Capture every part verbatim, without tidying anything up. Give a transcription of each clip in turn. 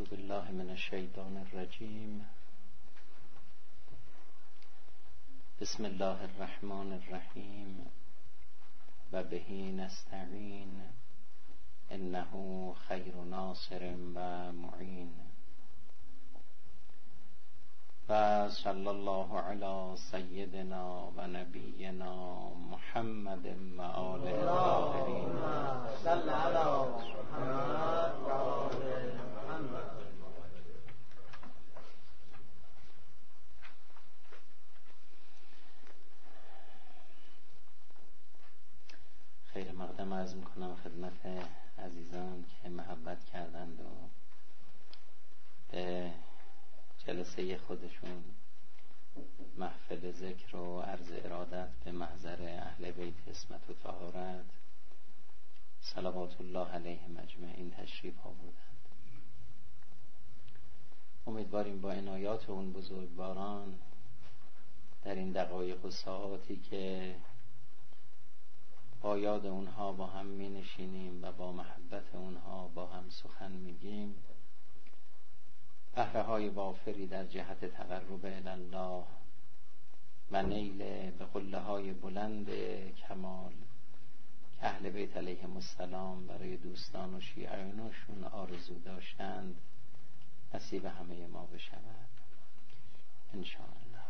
بالله من الشیطان الرجیم. بسم الله الرحمن الرحیم و بهی نستعین انه خیر ناصر و معین. و صلی الله علی سیدنا و نبینا محمد و آله الطاهرین. صلی علی محمد و آل محمد. خیر مقدم عرض میکنم خدمت عزیزان که محبت کردند و به جلسه خودشون محفل ذکر و عرض ارادت به محضر اهل بیت عصمت و طهارت صلوات الله علیهم اجمعین تشریف آوردند. امیدواریم با عنایات اون بزرگواران در این دقایق و ساعاتی که با یاد اونها با هم می نشینیم و با محبت اونها با هم سخن میگیم، بهره های وافری در جهت تقرب الله و نیل به قله های بلند کمال که اهل بیت علیهم السلام برای دوستان و شیعیانشون آرزو داشتند نصیب همه ما بشود ان شاء الله.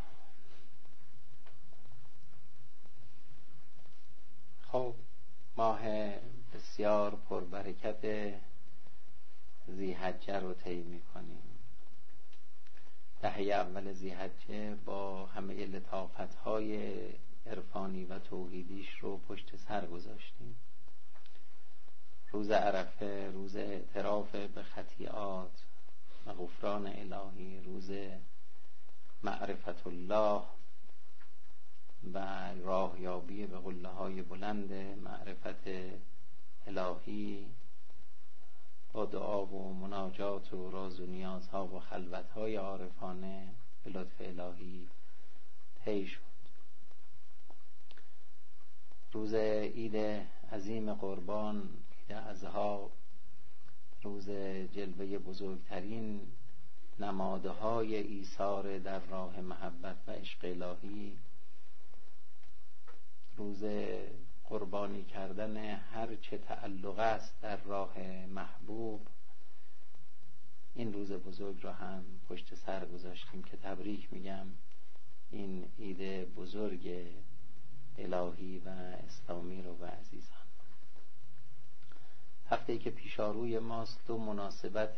خب ماه بسیار پربرکت ذی‌حجه رو طی می‌کنیم. دهه اول ذی‌حجه با همه لطافت‌های عرفانی و توحیدیش رو پشت سر گذاشتیم. روز عرفه، روز اعتراف به خطیئات و غفران الهی، روز معرفت الله و راهیابی به قله‌های بلند معرفت الهی با دعا و مناجات و راز و نیازها و خلوت‌های عارفانه به لطف الهی طی شد. روز عید عظیم قربان، عید اضحی، روز جلوه بزرگترین نمادهای ایثار در راه محبت و عشق الهی، روز قربانی کردن هر چه تعلق است در راه محبوب. این روز بزرگ را هم پشت سر گذاشتیم که تبریک میگم این عید بزرگ الهی و اسلامی رو و عزیزان. هفته‌ای که پیشاروی ماست دو مناسبت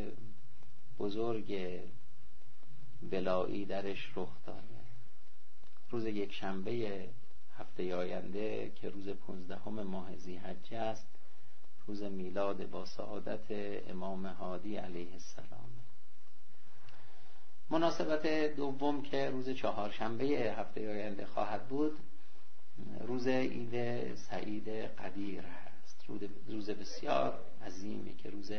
بزرگ بلایی درش رخ داده. روز یک شنبه هفته آینده که روز پونزدهم ماه ذی‌حجه است، روز میلاد با سعادت امام هادی علیه السلام. مناسبت دوم که روز چهارشنبه هفته آینده خواهد بود، روز عید سعید قدیر است. روز بسیار عظیمی که روز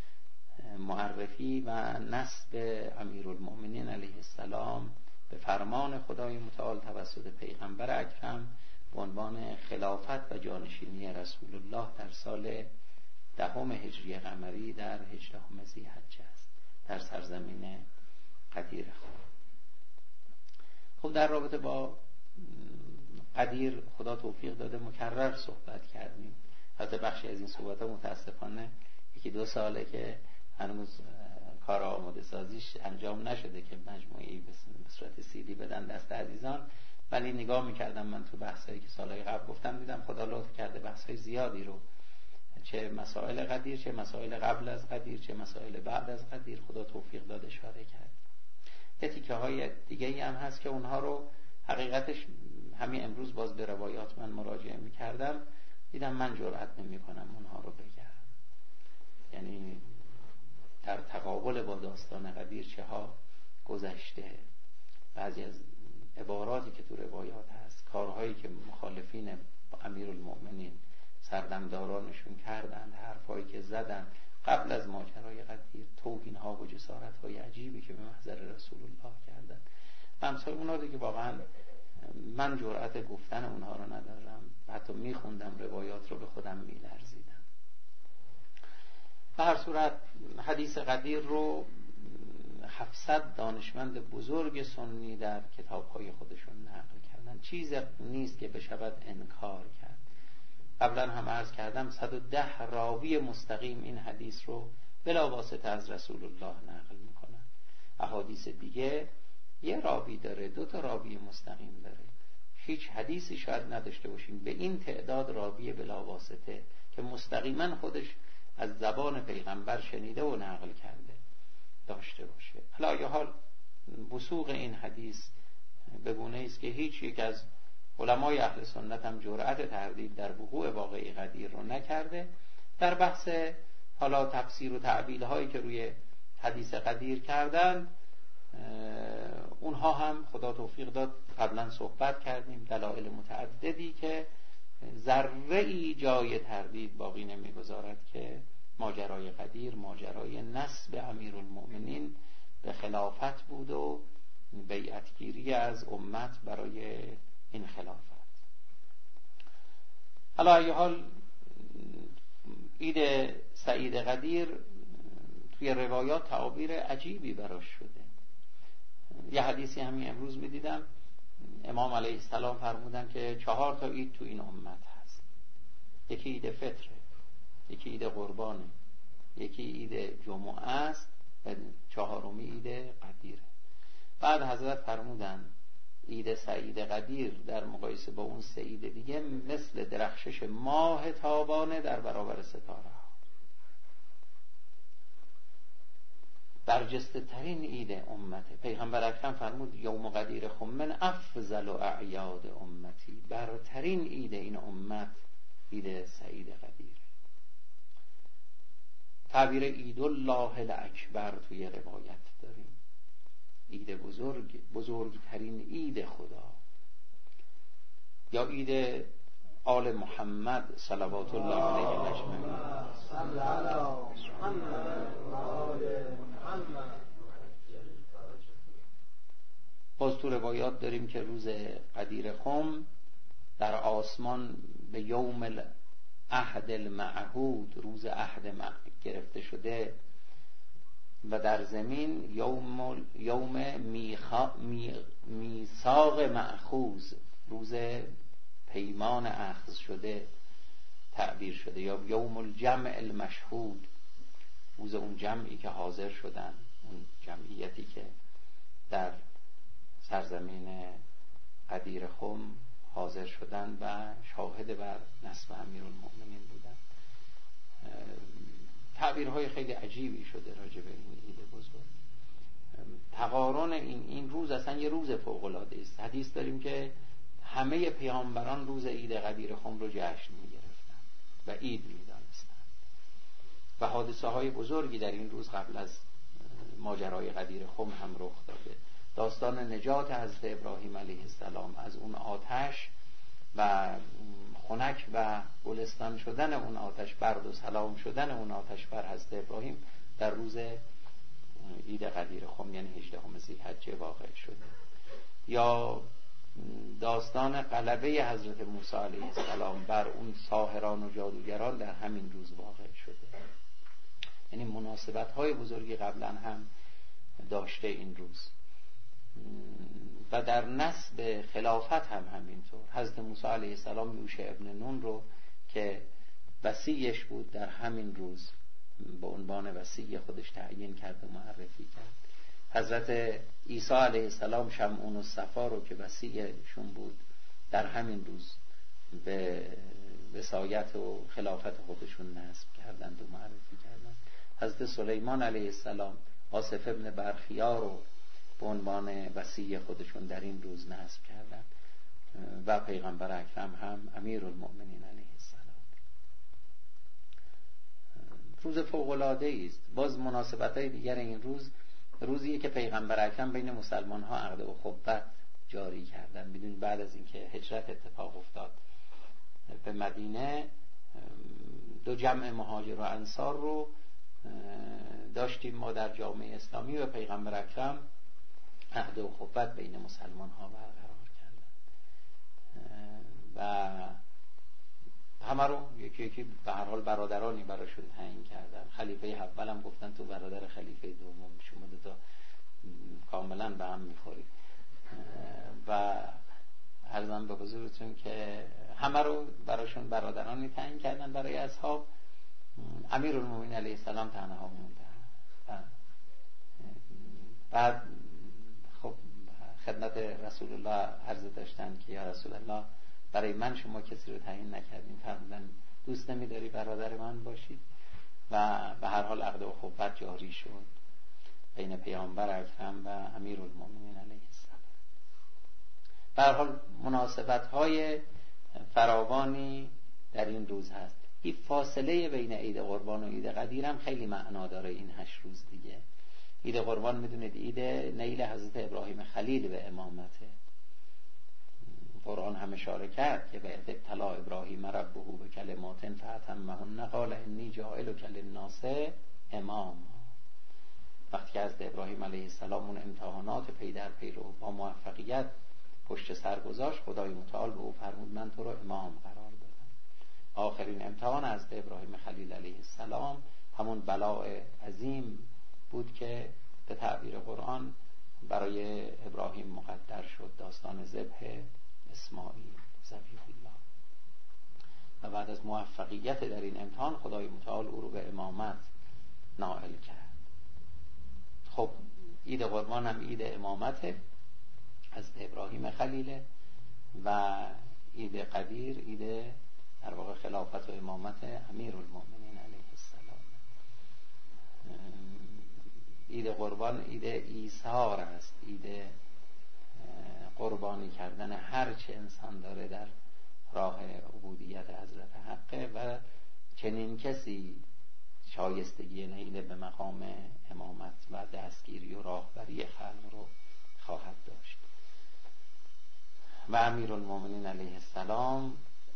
معرفی و نصب امیرالمؤمنین علیه السلام به فرمان خدای متعال توسط پیغمبر اکرم به عنوان خلافت و جانشینی رسول الله در سال دهم هجری قمری در هجدهم ذی‌حجه است در سرزمین قدیر خود. خب در رابطه با قدیر خدا توفیق داده مکرر صحبت کردیم. حتی بخشی از این صحبت‌ها متاسفانه یکی دو ساله که هنوز کار آماده سازیش انجام نشده که مجموعی به صورت سیدی بدن دست عزیزان، ولی نگاه میکردم من تو بحثایی که سالهای قبل گفتم دیدم خدا لطف کرده بحثای زیادی رو، چه مسائل قدیر، چه مسائل قبل از قدیر، چه مسائل بعد از قدیر، خدا توفیق داده اشاره کرد. یه تیکه های دیگه هم هست که اونها رو حقیقتش همین امروز باز به روایات من مراجعه میکردم، دیدم من جرئت نمیکنم اونها رو بگم. یعنی در تقابل با داستان قدیر چه ها گذشته، بعضی از عباراتی که تو روایات هست، کارهایی که مخالفین امیرالمؤمنین سردمدارانشون کردند، حرفایی که زدن قبل از ماجرای قدیر، توهین‌ها و جسارت‌های عجیبی که به محضر رسول الله کردند، امثال اونها دیگه واقعا من جرأت گفتن اونها رو ندارم. حتی میخوندم روایات رو به خودم میلرزیدم. به هر صورت حدیث قدیر رو هفتصد دانشمند بزرگ سنی در کتاب‌های خودشون نقل کردن. چیز نیست که بشود انکار کرد. قبلا هم عرض کردم صد و ده راوی مستقیم این حدیث رو بلا واسطه از رسول الله نقل میکنن. احادیث دیگه یه راوی داره، دو تا راوی مستقیم داره. هیچ حدیثی شاید نداشته باشیم به این تعداد راوی بلا واسطه که مستقیما خودش از زبان پیغمبر شنیده و نقل کرده داشته باشه. علی حال وثوق این حدیث به گونه‌ای است که هیچ یک از علمای اهل سنت هم جرأت تردید در وقوع واقعی قدیر رو نکرده. در بحث حالا تفسیر و تعبیل هایی که روی حدیث قدیر کردند، اونها هم خدا توفیق داد قبلا صحبت کردیم، دلایل متعددی که ذره‌ای جای تردید باقی نمیگذارد که ماجرای قدیر ماجرای نسب امیرالمؤمنین به خلافت بود و بیعتگیری از امت برای این خلافت. حالا ای حال عید سعید قدیر توی روایات تعابیر عجیبی براش شده. یه حدیثی همین امروز می دیدم، امام علیه السلام فرمودن که چهار تا عید تو این امت هست. یکی عید فطره، یکی عید قربانه، یکی عید جمعه است و چهارمی عید قدیره. بعد حضرت فرمودن عید سعید قدیر در مقایسه با اون سه عید دیگه مثل درخشش ماه تابانه در برابر ستاره ها. برجسته ترین عید امته. پیغمبر اکرم فرمود یوم قدیر خم من افضل و اعیاد امتی، برترین عید این امت عید سعید قدیر. تعبیر عید الله الاکبر توی روایت داریم، عید بزرگ، بزرگترین عید خدا، یا عید آل محمد صلوات الله علیه اجمعین. باز تو روایات داریم که روز قدیر خم در آسمان به یوم العهد المعهود، روز عهد گرفته شده، و در زمین یوم یوم میخا می میثاق مأخوذ، روز پیمان اخذ شده تعبیر شده، یا یوم الجمع المشهود، روز اون جمعی که حاضر شدن، اون جمعیتی که در سرزمین قدیر خم حاضر شدن و شاهد بر نصب امیرالمؤمنین بودن. تعبیرهای خیلی عجیبی شده راجع به این عید بزرگ. تقارن این این روز اصلا یه روز فوق العاده است. حدیث داریم که همه پیامبران روز عید قدیر خم رو جشن می‌گرفتن و عید می‌دانستن و حادثه های بزرگی در این روز قبل از ماجرای قدیر خم هم رخ داده. داستان نجات حضرت ابراهیم علیه السلام از اون آتش و خنک و گلستان شدن اون آتش، برد و سلام شدن اون آتش بر حضرت ابراهیم در روز عید قدیر خم، یعنی هجدهم ذی‌حجه واقع شده. یا داستان غلبه حضرت موسی علیه السلام بر اون ساحران و جادوگران در همین روز واقع شده. یعنی مناسبت های بزرگی قبلا هم داشته این روز. و در نسب خلافت هم همینطور. حضرت موسی علیه السلام یوشع ابن نون رو که وصیش بود در همین روز به عنوان وصی خودش تعیین کرد و معرفی کرد. حضرت عیسی علیه السلام شمعون الصفا رو که وصیشون بود در همین روز به وصایت و خلافت خودشون نسب کردند و معرفی کردند. حضرت سلیمان علیه السلام آصف ابن برخیا رو به عنوان وصی خودشون در این روز نسب کردند و پیغمبر اکرم هم امیرالمؤمنین علیه السلام. روز فوق العاده است. باز مناسبت‌های دیگر این روز روزیه که پیغمبر اکرم بین مسلمان ها عقد و خبت جاری کردن. بدون بعد از اینکه هجرت اتفاق افتاد به مدینه، دو جمع مهاجر و انصار رو داشتیم ما در جامعه اسلامی و پیغمبر اکرم عهد و خبت بین مسلمان ها برقرار کردن و همه رو یکی یکی به هر حال برادرانی براشون تعیین کردن. خلیفه اول هم گفتن تو برادر خلیفه دوم، شما دو تا کاملا به هم میخورید. و عرضم به حضورتون که همه رو براشون برادرانی تعیین کردن. برای اصحاب امیرالمومنین علیه السلام تنها موندن. بعد خب خدمت رسول الله عرض داشتن که یا رسول الله برای من شما کسی رو تعیین نکردین، فرمودن دوست نمی‌داری برادر من باشید؟ و به هر حال عقد اخوت جاری شد بین پیامبر اکرم و امیرالمومنین علیه السلام. به هر حال مناسبت‌های فراوانی در این روز هست. این فاصله بین عید قربان و عید قدیر هم خیلی معنا داره. این هشت روز دیگه عید قربان میدونید عید نیل حضرت ابراهیم خلیل به امامته. قرآن هم اشاره کرد که به ابتلا ابراهیم ربه به کلمات فاتمهن قال انی جاعلک للناس اماما. وقتی که حضرت ابراهیم علیه السلام اون امتحانات پی در پی رو با موفقیت پشت سر گذاشت، خدای متعال به او فرمود من تو رو امام قرار دادم. آخرین امتحان حضرت ابراهیم خلیل علیه السلام همون بلاء عظیم بود که به تعبیر قرآن برای ابراهیم مقدر شد، داستان ذبح اسماعیل ذبیح الله. و بعد از موفقیت در این امتحان خدای متعال او رو به امامت نائل کرد. خب عید قربان هم عید امامت حضرت ابراهیم خلیله و عید قدیر عید در واقع خلافت و امامت امیرالمومنین علیه السلام. عید قربان عید ایثار است، عید قربانی کردن هر چه انسان داره در راه عبودیت حضرت حقه و چنین کسی شایستگی نیل به مقام امامت و دستگیری و راهبری خلق رو خواهد داشت. و امیرالمومنین علیه السلام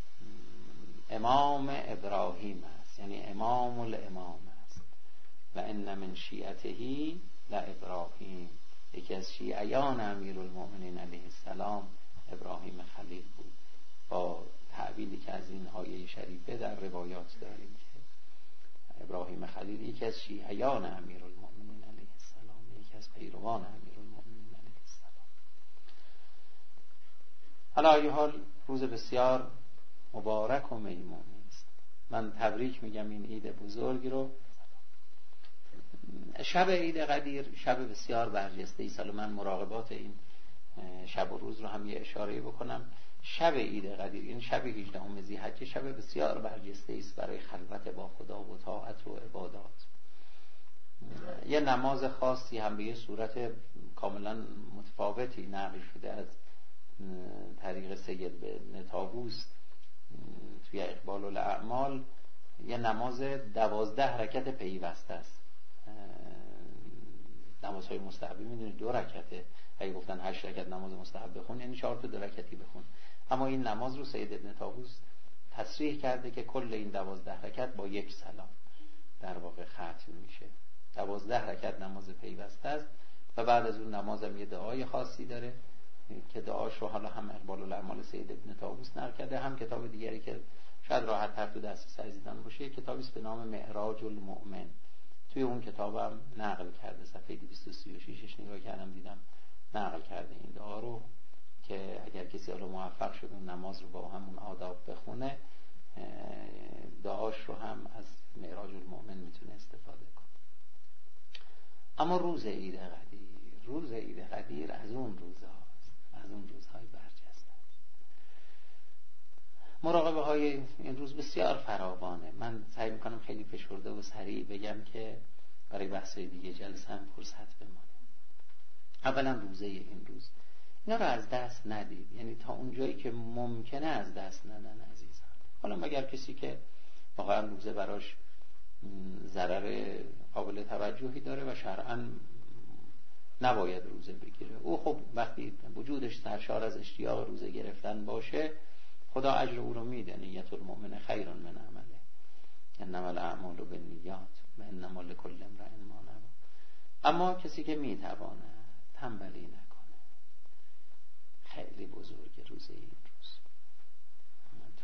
امام ابراهیم است، یعنی امام الامام است. و ان من شیعته لابراهیم، یکی از شیعیان امیرالمومنین علیه السلام ابراهیم خلیل بود، با تعبیری که از این آیه شریفه در روایات داریم که ابراهیم خلیل یکی از شیعیان امیرالمومنین علیه السلام، یکی از پیروان امیرالمومنین علیه السلام. حالا ای حال روز بسیار مبارک و میمون است. من تبریک میگم این عید بزرگی رو. شب عید قدیر شب بسیار برجسته ای. سال من مراقبات این شب و روز رو هم یه اشاره بکنم. شب عید قدیر، این شب هجدهم ذی‌حجه، شب بسیار برجسته است برای خلوت با خدا و طاعت و عبادات. یه نماز خاصی هم به یه صورت کاملا متفاوتی نقل شده از طریق سید بن طاووس توی اقبال الاعمال. یه نماز دوازده رکعت پیوسته است. نمازهای مستحبی میدونید دو رکعته. اگه گفتن هشت رکعت نماز مستحب بخون یعنی چهار تا دو رکعتی بخون. اما این نماز رو سید ابن طاووس تصریح کرده که کل این دوازده رکعت با یک سلام در واقع ختم میشه. دوازده رکعت نماز پیوسته است و بعد از اون نماز هم یه دعای خاصی داره که دعاش رو حالا هم اقبال الاعمال سید ابن طاووس نقل کرده، هم کتاب دیگری که شاید راحت تر تو دسترس عزیزان باشه، کتابی است به نام معراج المؤمن. توی اون کتابم نقل کرده، صفحه دویست و سی و شش نگاه کردم دیدم نقل کرده این دعا رو که اگر کسی حالا موفق شد اون نماز رو با همون آداب بخونه، دعاش رو هم از معراج المؤمن میتونه استفاده کنه. اما روز عید قدیر، روز عید قدیر از اون روزهاست، از اون روزهای برجسته. مراقبه های این روز بسیار فراوانه. من سعی میکنم خیلی فشرده و سریع بگم که برای بحث‌های دیگه جلسه هم فرصت بمانه. اولا روزه این روز، اینا رو از دست ندید، یعنی تا اونجایی که ممکنه از دست ندن عزیزان. حالا مگر کسی که واقعا روزه براش ضرر قابل توجهی داره و شرعاً نباید روزه بگیره، او خب وقتی وجودش سرشار از اشتیاق روزه گرفتن باشه خدا اجر او رو میده. نیت المؤمن خیر من عمله، انما الاعمال بالنیات و انما لکل امرئ ما نوی. اما کسی که میتوانه تنبلی نکنه، خیلی بزرگ روزه این روز.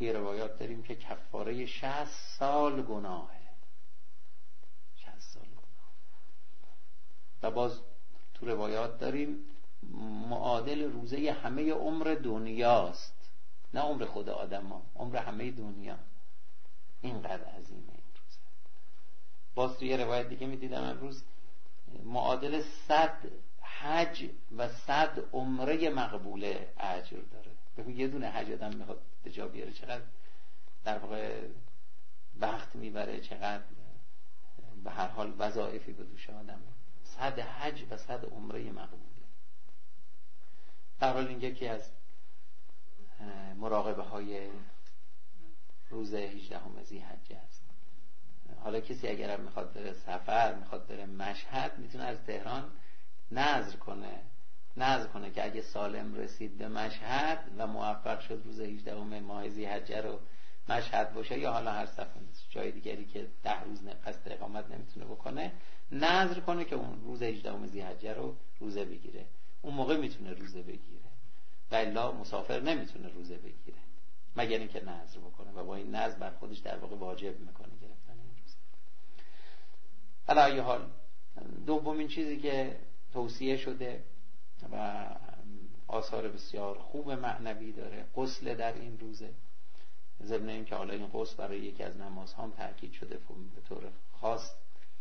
توی روایات داریم که کفاره شصت سال گناهه، شصت سال گناه. و باز تو روایات داریم معادل روزه همه عمر دنیاست، نه عمر خود آدم ها، عمر همه دنیا. اینقدر عظیمه این روزه. باز توی روایت دیگه میدیدم امروز معادل صد حج و صد عمره مقبوله اجر داره. ببین یه دونه حج آدم میخواد به جا بیاره چقدر در واقع وقت میبره، چقدر به هر حال وظایفی به دوش آدمه. صد حج و صد عمره مقبوله. در حال این یکی از مراقبه های روز هجدهم ذی‌حجه است. حالا کسی اگر میخواد بره سفر، میخواد بره مشهد، میتونه از تهران نذر کنه نذر کنه که اگه سالم رسید به مشهد و موفق شد روز هجدهم ماه ذی‌حجه رو مشهد باشه، یا حالا هر سفر جای دیگری که ده روز قصد اقامت نمیتونه بکنه، نذر کنه که اون روز هجدهم ذی‌حجه رو روزه بگیره. اون موقع میتونه روزه بگیره، و الا مسافر نمیتونه روزه بگیره مگر اینکه نذر بکنه و با این نذر بر خودش در واقع واجب میکنه گرفتن این روزه. علی ای حال دومین چیزی که توصیه شده و آثار بسیار خوب معنوی داره غسل در این روزه. ضمن این که حالا این غسل برای یکی از نمازها هم تاکید شده به طور خاص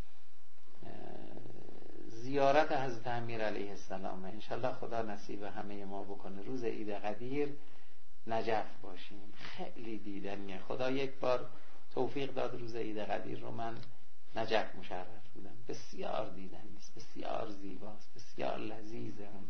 زیارت حضرت امیر علیه السلام. انشالله خدا نصیب همه ما بکنه روز عید قدیر نجف باشیم. خیلی دیدنیه. خدا یک بار توفیق داد روز عید قدیر رو من نجف مشرف بودم. بسیار دیدنی است، بسیار زیباست، بسیار لذیذه اون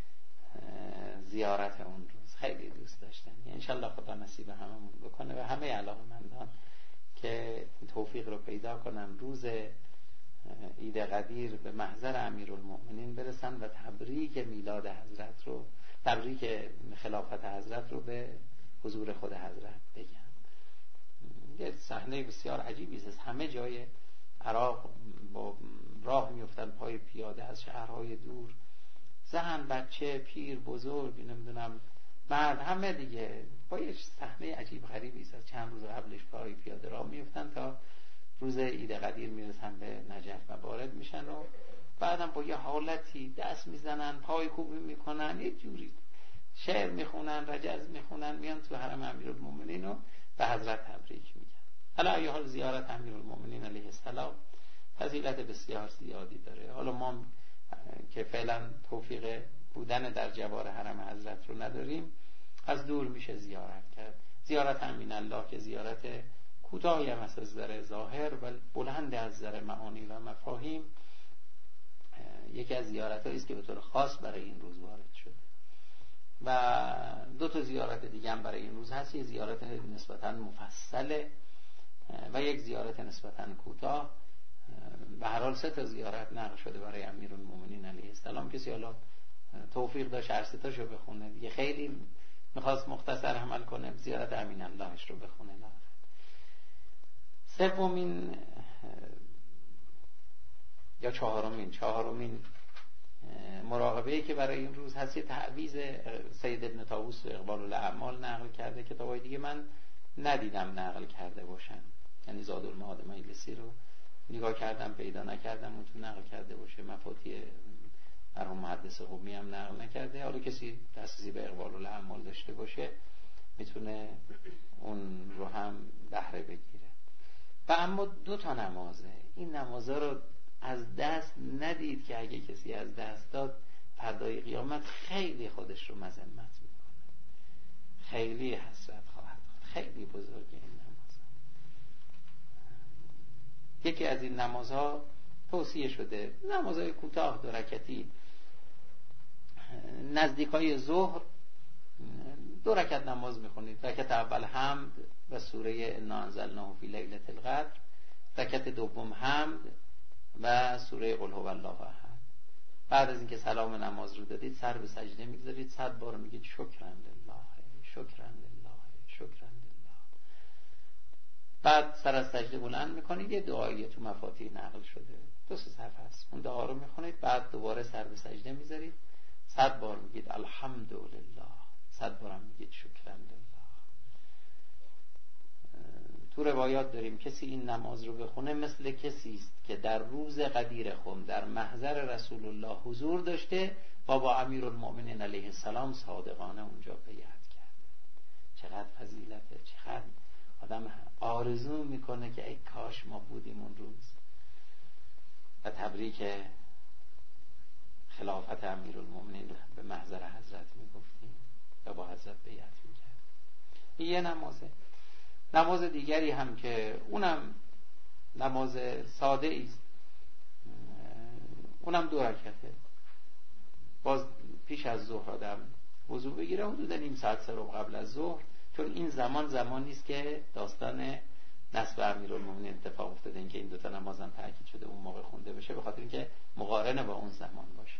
زیارت اون روز. خیلی دوست داشتنی. انشالله خدا نصیب هممون بکنه و همه علاقه‌مندان که این توفیق رو پیدا کنن روز عید قدیر به محضر امیرالمؤمنین برسن و تبریک میلاد حضرت رو، تبریک خلافت حضرت رو به حضور خود حضرت بگن. یه صحنه بسیار عجیبی است. همه جای عراق با راه میفتن پای پیاده از شهرهای دور، زن، بچه، پیر، بزرگ، نمیدونم مرد، همه دیگه با یه صحنه عجیب غریبی است. از چند روز قبلش پای پیاده راه میفتن تا روز عید قدیر میرسن به نجف و وارد میشن و بعدم با یه حالتی دست میزنن، پای کوبی میکنن، یه جوری شعر میخونن، رجز میخونن، میان تو حرم امیرالمومنین و به حضرت تبریک میگن. حالا ای حال زیارت امیرالمومنین علیه السلام فضیلت بسیار زیادی داره. حالا ما که فعلا توفیق بودن در جوار حرم حضرت رو نداریم، از دور میشه زیارت کرد. زیارت امین الله که زیارت کوتاهی هم از نظر ظاهر و بلند از نظر معانی و مفاهیم، یکی از زیارت‌هایی است که به طور خاص برای این روز وارد شده. و دو تا زیارت دیگه هم برای این روز هست. یک زیارت نسبتاً مفصله و یک زیارت نسبتاً کوتاه. به هر حال سه تا زیارت نقل شده برای امیرالمومنین علیه السلام. کسی حالا توفیق داشت هر سه تاشو بخونه، دیگه خیلی میخواست مختصر عمل کنه، زیارت امین اللهش رو بخونه. سومین یا چهارمین چهارمین مراقبه‌ای که برای این روز هست، یه تعویض سید ابن طاووس و اقبال الاعمال نقل کرده. کتابای دیگه من ندیدم نقل کرده باشن، یعنی زادالمعاد مجلسی رو نگاه کردم پیدا نکردم اون تو نقل کرده باشه. مفاتی مرحوم محدث قمی هم نقل نکرده. حالا کسی دسترسی به اقبال الاعمال داشته باشه میتونه اون رو هم بهره بگیره. و اما دو تا نمازه، این نمازها رو از دست ندید که اگه کسی از دست داد فردای قیامت خیلی خودش رو مذمت میکنه، خیلی حسرت خواهد خورد. خیلی بزرگه این نمازها. یکی از این نمازها توصیه شده، نمازهای کوتاه دو رکعتی، نزدیکای ظهر دو رکعت نماز میخونید. رکعت اول حمد و سوره انا انزلناه فی لیلة القدر، رکعت دوم حمد و سوره قل هو الله احد. بعد از اینکه سلام نماز رو دادید سر به سجده میگذارید، صد بار میگید شکرا لله شکرا لله شکرا لله. بعد سر از سجده بلند میکنید، یه دعایی تو مفاتیح نقل شده، دو سه صفحه است، اون دعا رو میخونید. بعد دوباره سر به سجده میذارید، صد بار میگید الحمدلله، صد بار هم میگید شکرا لله. تو روایات داریم کسی این نماز رو بخونه مثل کسی است که در روز غدیر خم در محضر رسول الله حضور داشته و با امیرالمؤمنین علیه السلام صادقانه اونجا بیعت کرد. چقدر فضیلته، چقدر آدم آرزو میکنه که ای کاش ما بودیم اون روز و تبریک خلافت امیرالمؤمنین به محضر حضرت میگفتیم و با حضرت بیعت میکرد. این یه نمازه. نماز دیگری هم که اونم نماز ساده است، اونم دو رکعته. باز پیش از ظهر آدم وضو بگیره، حدود نیم ساعت سه رو قبل از ظهر، چون این زمان زمانی است که داستان نصب امیرالمومنین اتفاق افتاده، این که این دوتا نماز هم تاکید شده اون موقع خونده بشه، به خاطر اینکه مقارنه با اون زمان باشه.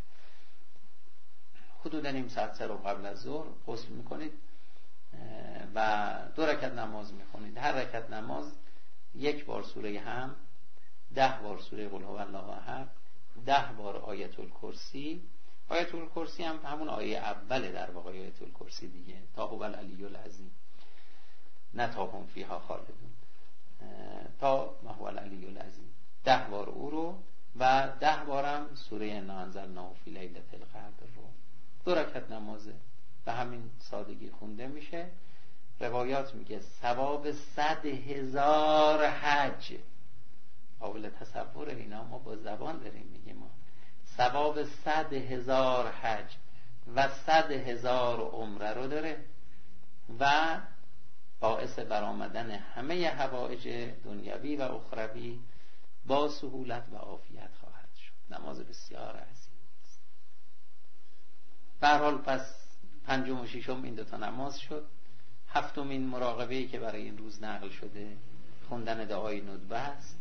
حدود نیم ساعت سه رو قبل از ظهر غسل میکنید و دو رکعت نماز میخونید. هر رکعت نماز یک بار سوره هم، ده بار سوره قل هو الله احد، ده بار آیت الکرسی. آیت الکرسی هم همون آیه اوله در واقع آیت الکرسی دیگه، تا هو العلی العظیم، نه تا هم فیها خالدون، تا هو العلی العظیم، ده بار او رو و ده بارم سوره انا انزلناه فی لیلة القدر رو. دو رکعت نمازه به همین سادگی خونده میشه. روایات میگه ثواب صد هزار حج. قابل تصور اینا ما با زبان داریم میگیم، ما ثواب صد هزار حج و صد هزار عمره رو داره و باعث برآمدن همه حوائج دنیوی و اخروی با سهولت و عافیت خواهد شد. نماز بسیار عظیم است. به هر حال پس پنجم و ششم این دوتا نماز شد. هفتمین مراقبه‌ای که برای این روز نقل شده خوندن دعای ندبه است.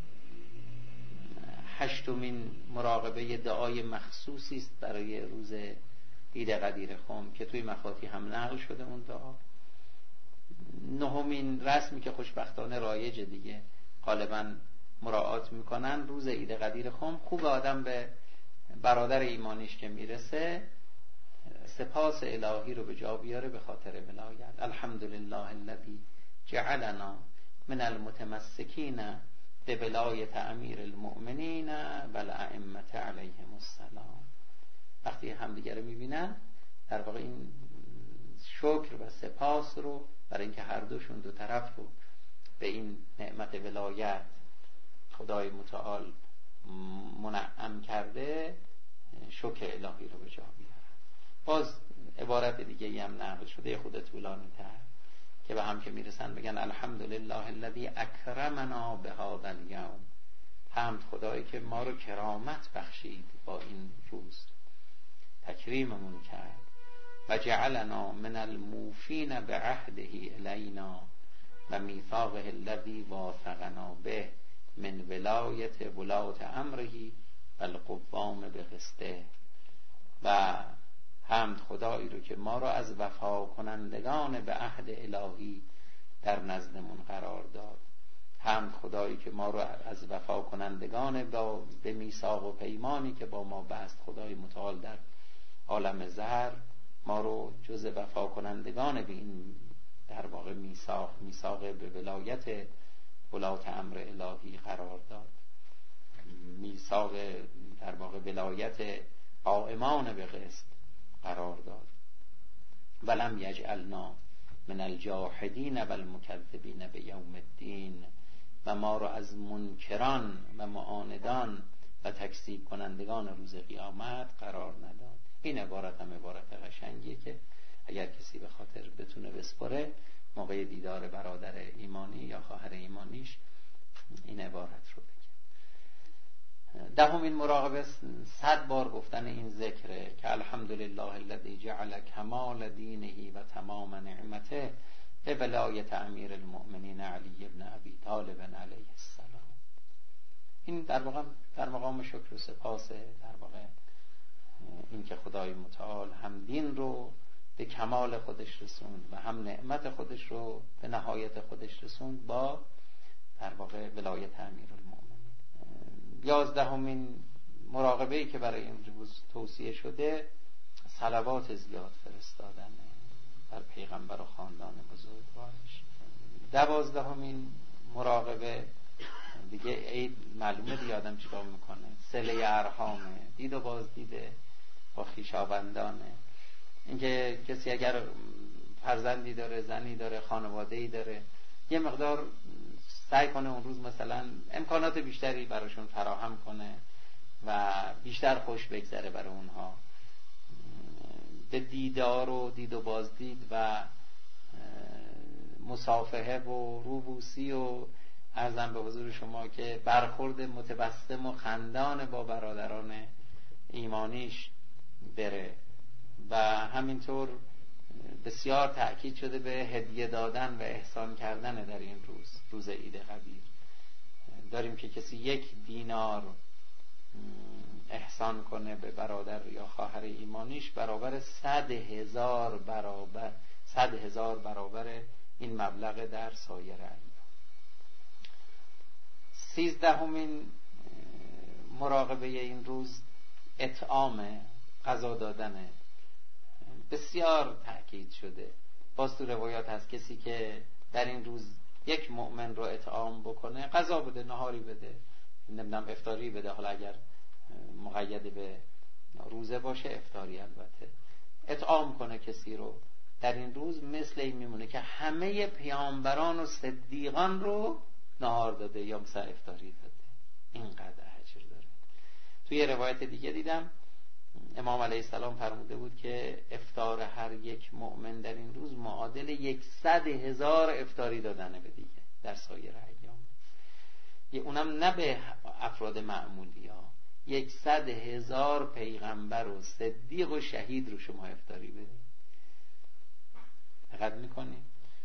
هشتمین مراقبه دعای مخصوصی است برای روز عید قدیر خم که توی مفاتی هم نقل شده اون دعا. نهمین رسمی که خوشبختانه رایج دیگه غالبا مراعات میکنن، روز عید قدیر خم خوب آدم به برادر ایمانیش که میرسه سپاس الهی رو به جا بیاره به خاطر ولایت. الحمدلله الذی جعلنا من المتمسکین به ولایت امیر المؤمنین و الائمه علیهم السلام. وقتی همدیگه رو میبینن در واقع این شکر و سپاس رو برای اینکه هر دوشون دو طرف رو به این نعمت ولایت خدای متعال منعم کرده شکر الهی رو به جا بیارن. باز عبارت دیگه هم نقل شده خود طولانی تر که به هم که میرسن بگن الحمدلله الذی اکرمنا بهذا الیوم. حمد خدایی که ما رو کرامت بخشید با این روز، تکریممون کرد. و جعلنا من الموفین بعهده الینا و میثاقه الذی واثقنا به من ولایت ولات امره و القوام بقسطه. و حمد خدایی رو که ما رو از وفا کنندگان به عهد الهی در نزدمون قرار داد. حمد خدایی که ما رو از وفا کنندگان با به میثاق و پیمانی که با ما بست خدای متعال در عالم زر ما رو جز وفا کنندگان به این در واقع میثاق میثاق به ولایت ولات امر الهی قرار داد. میثاق در واقع ولایت قائمان به قسط قرار داد. ولم یجعلنا من الجاحدین و المکذبین به یوم الدین. و ما رو از منکران و معاندان و تکذیب کنندگان روز قیامت قرار نداد. این عبارت هم عبارت قشنگیه که اگر کسی به خاطر بتونه بسپره موقع دیدار برادر ایمانی یا خواهر ایمانیش این عبارت رو بگه. دهمین مراقبه صد بار گفتن این ذکره که الحمدلله الذی جعل کمال دینه و تمام نعمته به ولایت امیر المؤمنین علی ابن ابی طالب علیه السلام. این در واقع در مقام شکر و سپاس در واقع این که خدای متعال هم دین رو به کمال خودش رسوند و هم نعمت خودش رو به نهایت خودش رسوند با در واقع ولایت امیرالمؤمنین. یازدهمین مراقبه‌ای که برای این روز توصیه شده صلوات زیاد فرستادن بر پیغمبر و خاندان بزرگوارش. دوازدهمین مراقبه دیگه، عید معلومه دیگه آدم چیکار میکنه، صله ارحامه، دید و بازدیده با خویشاوندانه. اینکه کسی اگر فرزندی داره، زنی داره، خانواده‌ای داره، یه مقدار سعی کنه اون روز مثلا امکانات بیشتری براشون فراهم کنه و بیشتر خوش بگذره برای اونها. به دیدار و دید و بازدید و مصافحه و روبوسی و عرضم به حضور شما که برخورد متبسم و خندان با برادران ایمانیش بره. و همینطور بسیار تأکید شده به هدیه دادن و احسان کردن در این روز، روز عید قبیر. داریم که کسی یک دینار احسان کنه به برادر یا خواهر ایمانیش برابر صد هزار برابر صد هزار برابر این مبلغ در سایر ایام. سیزدهمین مراقبه این روز اطعام، غذا دادنه. بسیار تأکید شده. باز تو روایات هست کسی که در این روز یک مؤمن رو اطعام بکنه، غذا بده، نهاری بده، نمیدونم افطاری بده، حالا اگر مقید به روزه باشه افطاری البته، اطعام کنه کسی رو در این روز، مثل این میمونه که همه پیامبران و صدیقان رو نهار داده یا مثلا افطاری داده. اینقدر اجر داره. توی روایت دیگه دیدم امام علیه السلام فرموده بود که افطار هر یک مؤمن در این روز معادل یکصد هزار افطاری دادنه به دیگه در سایر ایام. یه اونم نه به افراد معمولی ها، یکصد هزار پیغمبر و صدیق و شهید رو شما افطاری بدید. دقت میکنید؟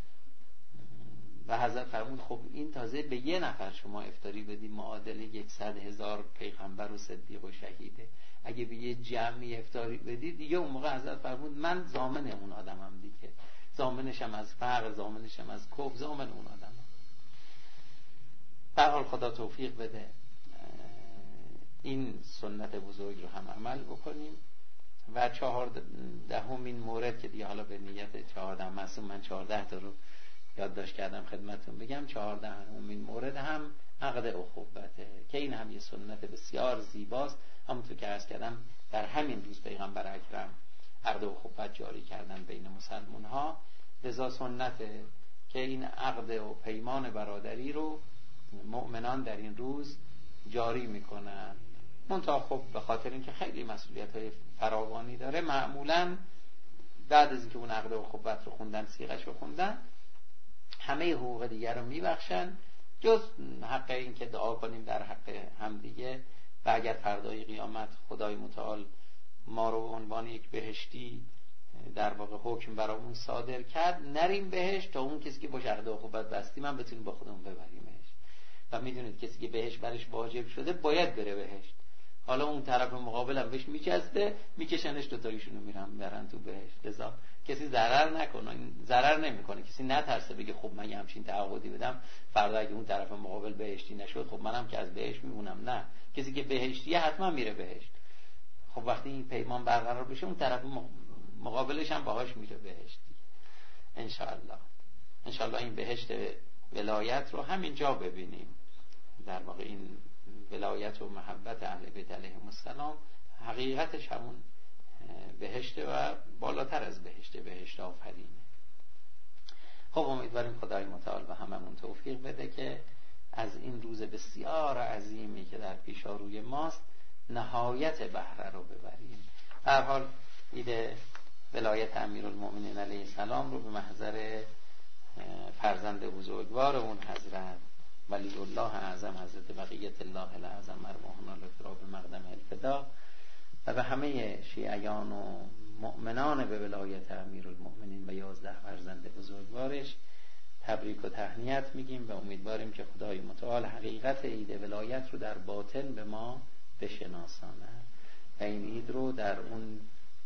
و حضرت فرمود خب این تازه به یه نفر شما افطاری بدی معادل یکصد هزار پیغمبر و صدیق و شهیده. اگه به یه جمعی افطاری بدی دیگه اون موقع حضرت فرمود من ضامن اون آدمم دیگه، ضامنشم از فقر، ضامنشم از کفر، ضامن اون آدمم. در حال خدا توفیق بده این سنت بزرگ رو هم عمل بکنیم. و چهاردهمین مورد که دیگه حالا به نیت چهارده معصوم من چهارده تا رو یادداشت کردم خدمتتون بگم، چهاردهمین مورد هم عقد اخوته که این هم یه سنت بسیار زیباست. همونطور که عرض کردم در همین روز پیغمبر اکرم عقد اخوت جاری کردن بین مسلمان ها. لذا سنته که این عقد و پیمان برادری رو مؤمنان در این روز جاری میکنن. منتها خب به خاطر اینکه خیلی مسئولیت های فراوانی داره، معمولا بعد از اینکه اون عقد اخوت رو خوندن، صیغش رو خوندن، همه حقوق دیگر رو میبخشن جز حق این که دعا کنیم در حق همدیگه. و اگر فردای قیامت خدای متعال ما رو به عنوان یک بهشتی در واقع حکم برامون صادر کرد، نریم بهشت تا اون کسی که باش عقد اخوت بستیم هم بتونیم با خودمون ببریمش. و میدونید کسی که بهشت برش واجب شده باید بره بهشت. حالا اون طرف مقابل هم بهش میچسته، میکشنش دوتاییشونو میرن میبرن تو بهشت. لذا کسی ضرر نکنه، ضرر نمیکنه، کسی نترسه بگه خب من یه همچین تعهدی بدم فردا اگه اون طرف مقابل بهشتی نشد خب منم که از بهشت میمونم. نه، کسی که بهشتیه حتما میره بهشت. خب وقتی این پیمان برقرار بشه اون طرف مقابلش هم باهاش میره بهشتی. ان شاء الله ان شاء الله این بهشت ولایت رو همینجا ببینیم. در واقع این ولایت و محبت اهل بیت علیهم السلام حقیقتش همون بهشته و بالاتر از بهشته، بهشت آفرینه. خب امیدواریم خدای متعال به هممون توفیق بده که از این روز بسیار عظیمی که در پیشاروی ماست نهایت بهره رو ببریم. هر حال عید ولایت امیرالمؤمنین علیه السلام رو به محضر فرزند بزرگوار اون حضرت ولی الله اعظم حضرت بقیت الله الاعظم مرحومنا الفرا به مقدم الفدا و به همه شیعیان و مؤمنان به ولایت امیرالمؤمنین و یازده فرزند بزرگوارش تبریک و تهنیت میگیم و امیدواریم که خدای متعال حقیقت عید ولایت رو در باطن به ما بشناساند و این عید رو در اون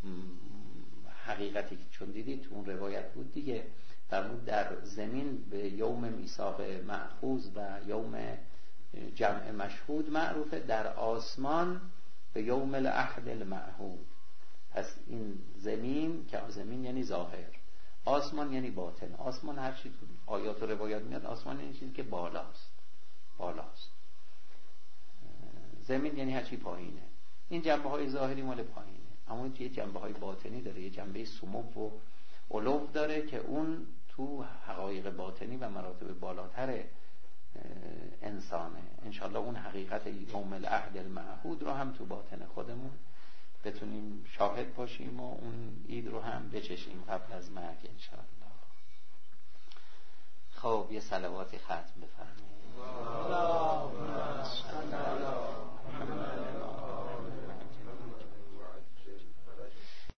حقیقتی که چون دیدید تو اون روایت بود دیگه، فرمود در زمین به یوم میثاق مأخوذ و یوم جمع مشهود معروفه، در آسمان به یوم العهد المعهود. پس این زمین که زمین یعنی ظاهر، آسمان یعنی باطن. آسمان هر چی تو آیات و روایات میاد، آسمان یعنی چیزی که بالاست، بالاست. زمین یعنی هر چی پایینه. این جنبه های ظاهری مال پایینه، اما یه جنبه های باطنی داره، یه جنبه سمو و علو داره که اون تو حقایق باطنی و مراتب بالاتر انسانه. انشالله اون حقیقت یوم العهد المعهود رو هم تو باطن خودمون بتونیم شاهد باشیم و اون عید رو هم بچشیم قبل از مرگ انشالله. خب یه صلواتی ختم بفرمایید.